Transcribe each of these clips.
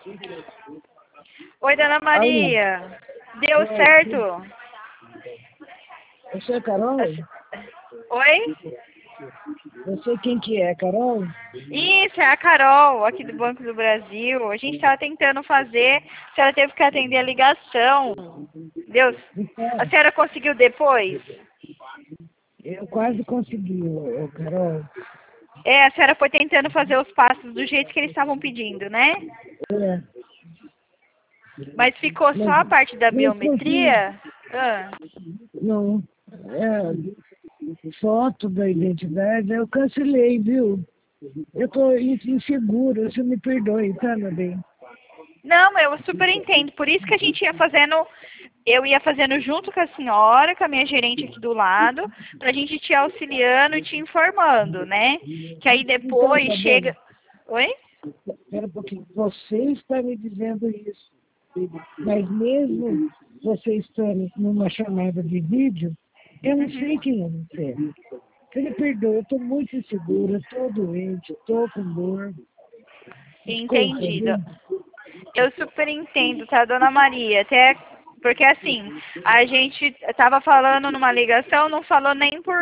Oi, Dona Alô? Maria. Deu certo? Você é Carol? Oi? Você quem que é, Carol? Isso, é a Carol, aqui do Banco do Brasil. A gente estava tentando fazer, a senhora teve que atender a ligação. Deus, a Então, senhora conseguiu depois? eu quase consegui, ô, Carol. É, a senhora foi tentando fazer os passos do jeito que eles estavam pedindo, né? É, Mas ficou só mas, a parte da mas consegui, biometria? Ah, não, foto da identidade, eu cancelei, viu? Eu tô insegura, você me perdoe, tá, meu bem? não, eu super entendo. Por isso que a gente ia fazendo, eu ia fazendo junto com a senhora, com a minha gerente aqui do lado, pra gente te auxiliando e te informando, né? Que aí Então, depois tá bom. chega. Oi? Espera um pouquinho. Você está me dizendo isso, mas mesmo você estando numa chamada de vídeo, eu não Uhum. sei quem é você. Você me perdoa, eu estou muito insegura, estou doente, estou com dor. Desculpa, viu? Entendido. Eu super entendo, tá, Dona Maria? Até porque assim, a gente tava falando numa ligação, não falou nem por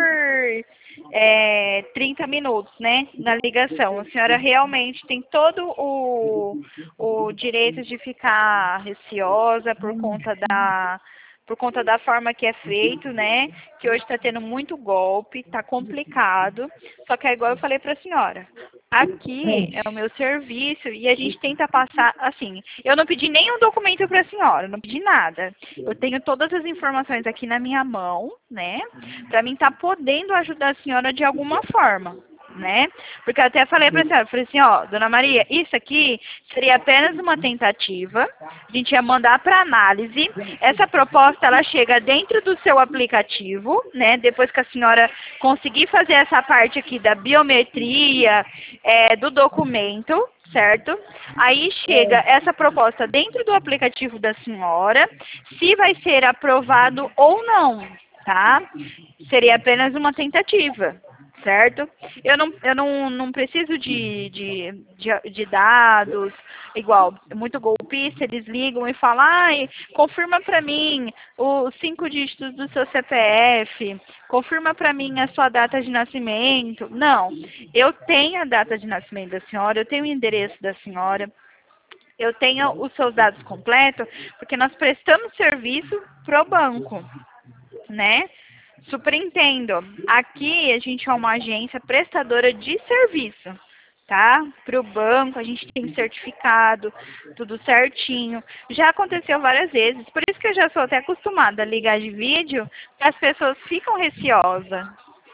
30 minutos, né? Na ligação. A senhora realmente tem todo o direito de ficar receosa por conta da forma que é feito, né? Que hoje está tendo muito golpe, tá complicado. Só que é igual eu falei para a senhora. Aqui é o meu serviço e a gente tenta passar, assim, eu não pedi nenhum documento para a senhora, não pedi nada. Eu tenho todas as informações aqui na minha mão, né? Para mim estar podendo ajudar a senhora de alguma forma, né? Porque eu até falei para a senhora, falei assim, ó, Dona Maria, isso aqui seria apenas uma tentativa, a gente ia mandar para análise, essa proposta ela chega dentro do seu aplicativo, né? Depois que a senhora conseguir fazer essa parte aqui da biometria, do documento, certo? Aí chega essa proposta dentro do aplicativo da senhora, se vai ser aprovado ou não, tá? Seria apenas uma tentativa, certo? Eu não preciso de dados, igual, muito golpista, eles ligam e falam, ai, confirma para mim os 5 dígitos do seu CPF, confirma para mim a sua data de nascimento. Não, eu tenho a data de nascimento da senhora, eu tenho o endereço da senhora, eu tenho os seus dados completos, porque nós prestamos serviço pro banco, né? Super entendo. Aqui a gente é uma agência prestadora de serviço, tá? Para o banco, a gente tem certificado, tudo certinho. Já aconteceu várias vezes, por isso que eu já sou até acostumada a ligar de vídeo, que as pessoas ficam receosas.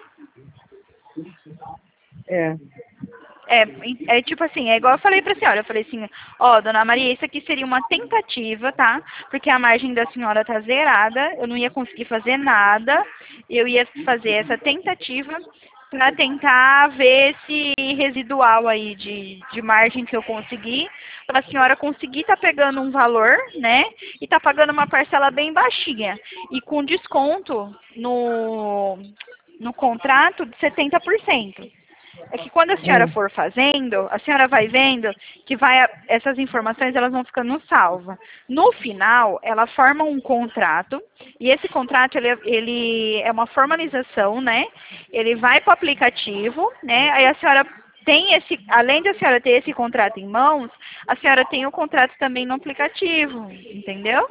É, É tipo assim, é igual eu falei pra senhora, eu falei assim, ó, dona Maria, isso aqui seria uma tentativa, tá? Porque a margem da senhora tá zerada, eu não ia conseguir fazer nada, eu ia fazer essa tentativa para tentar ver esse residual aí de margem que eu consegui, para a senhora conseguir tá pegando um valor, né? E tá pagando uma parcela bem baixinha. E com desconto no contrato de 70%. É que quando a senhora é, for fazendo, a senhora vai vendo que essas informações elas vão ficando salvas. No final, ela forma um contrato, e esse contrato ele é uma formalização, né? Ele vai para o aplicativo, né? Aí a senhora tem além da senhora ter esse contrato em mãos, a senhora tem o contrato também no aplicativo, entendeu?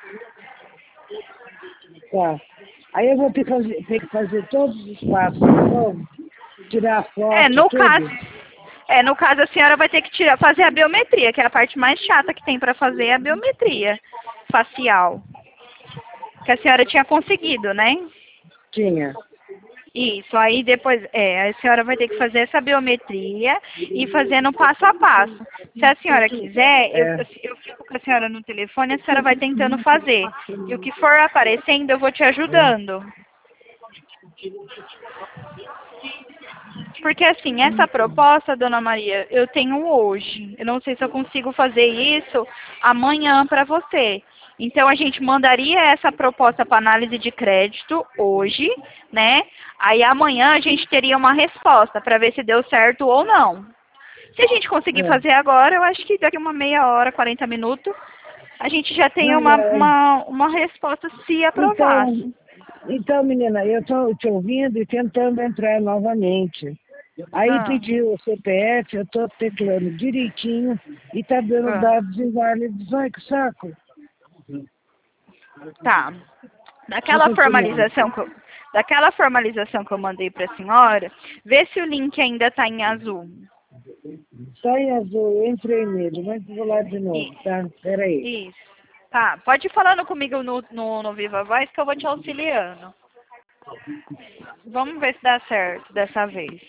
tá. Aí eu vou ter que fazer todos os passos de novo, tirar a É, foto, no caso, tudo. no caso a senhora vai ter que fazer a biometria, que é a parte mais chata que tem para fazer é a biometria facial, que a senhora tinha conseguido, né? Tinha. Isso, aí depois, a senhora vai ter que fazer essa biometria e fazendo passo a passo. Se a senhora quiser, É, eu fico com a senhora no telefone, a senhora vai tentando fazer. E o que for aparecendo, eu vou te ajudando. Porque assim, essa proposta, dona Maria, eu tenho hoje. Eu não sei se eu consigo fazer isso amanhã para você. Então a gente mandaria essa proposta para análise de crédito hoje, né? Aí amanhã a gente teria uma resposta para ver se deu certo ou não. Se a gente conseguir fazer agora, eu acho que daqui uma meia hora, 40 minutos, a gente já tem uma resposta se aprovasse. Então, menina, eu estou te ouvindo e tentando entrar novamente. Aí pediu o CPF, eu estou teclando direitinho e está dando dados inválidos. Ai, que saco. Tá. Daquela formalização que eu mandei para a senhora, vê se o link ainda está em azul. Está em azul, eu entrei nele, mas vou lá de novo, tá? Peraí. Isso. Tá, pode ir falando comigo no Viva Voz que eu vou te auxiliando. Vamos ver se dá certo dessa vez.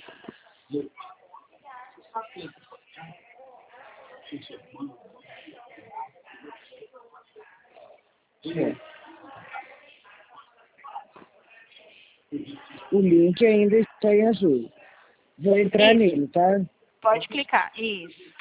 O link ainda está em azul. Vou entrar nele, tá? Pode clicar, isso.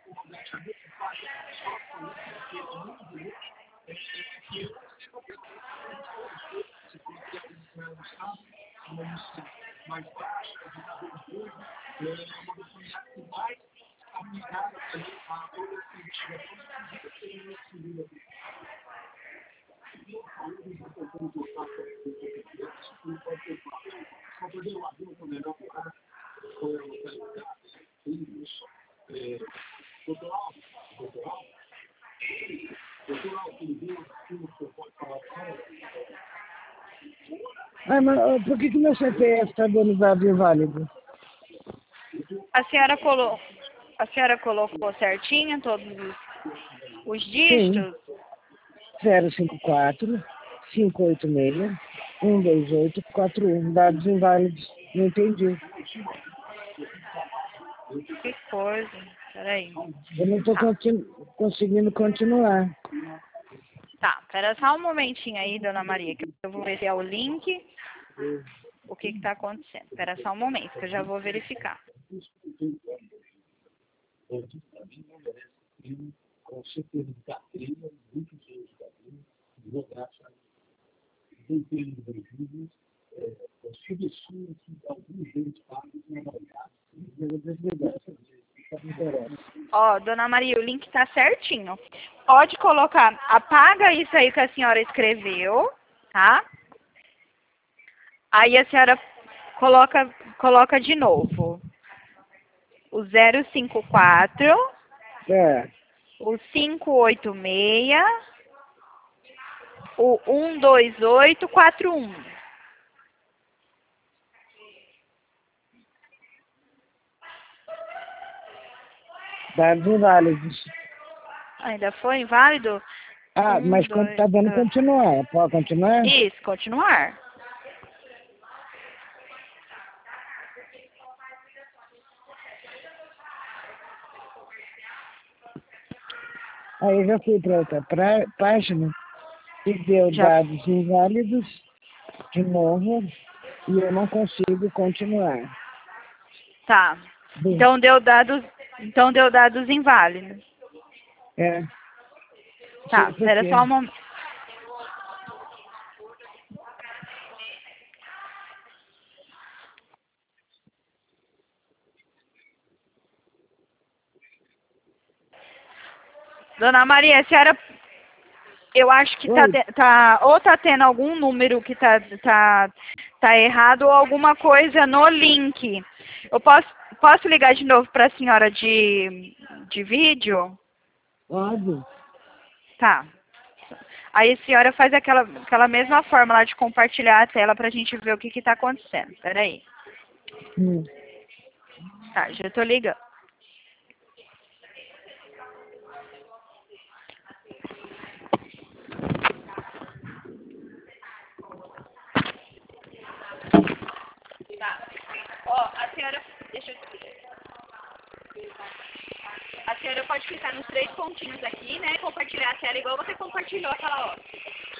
Ah, mas por que meu CPF está dando dado inválido? A senhora colocou certinho todos os dígitos? Sim. 054 586 12841. Dados inválidos. Não entendi. Que coisa. Peraí. Eu não estou conseguindo continuar. Tá, espera só um momentinho aí, dona Maria, que eu vou ver se é o link, o que está acontecendo. Espera só um momento, que eu já vou verificar. Ó, dona Maria, o link tá certinho. Pode colocar, apaga isso aí que a senhora escreveu, tá? Aí a senhora coloca de novo. O 054, o 586, o 12841. Dados inválidos. Ainda foi inválido? Mas está dando continuar. Pode continuar? Isso, continuar. Aí eu já fui para outra página e deu dados inválidos de novo e eu não consigo continuar. Tá. Então deu dados inválidos. Tá, espera só um momento. Dona Maria, a senhora, eu acho que tá tendo algum número que tá errado ou alguma coisa no link. Eu posso ligar de novo para a senhora de vídeo? Pode. Tá. Aí a senhora faz aquela mesma forma lá de compartilhar a tela pra gente ver o que tá acontecendo. Peraí. Tá, já tô ligando. Tá. Ó, a senhora... Deixa eu... A senhora pode clicar nos 3 pontinhos aqui, né? Compartilhar a tela igual você compartilhou aquela hora.